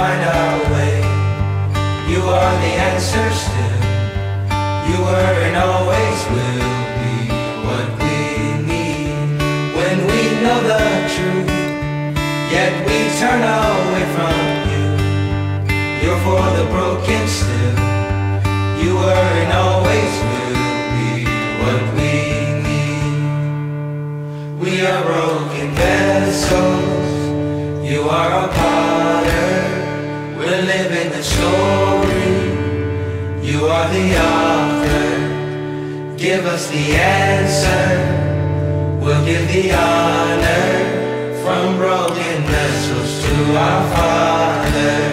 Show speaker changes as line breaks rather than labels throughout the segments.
find our way. You are the answer still. You were and always will be what we need. When we know the truth, yet we turn away from you. You're for the broken still. You were and always will be what we need. We are broken vessels. You are a potter. We're living the story. You are the author. Give us the answer. We'll give the honor. From broken vessels to our Father.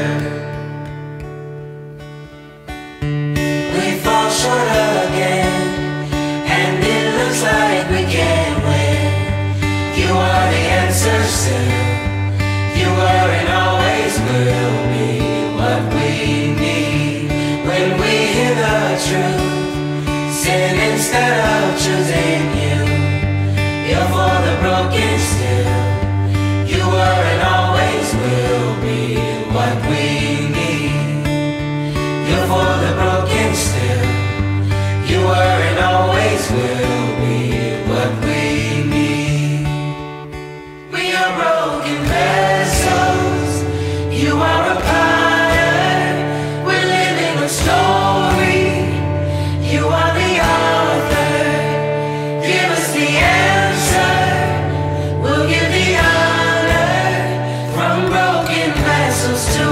We fall short again, and it looks like we can't win. You are the answer still. You were and always will be what we need. When we hear the truth, sin instead of choosing you. You're for the broken still. You were and always will be what we need. You're for the broken still. You were and always will be what we need. We are broken vessels. You are a potter. We're living a story. You are the author. Give us the answer. We'll give the honor. From broken vessels to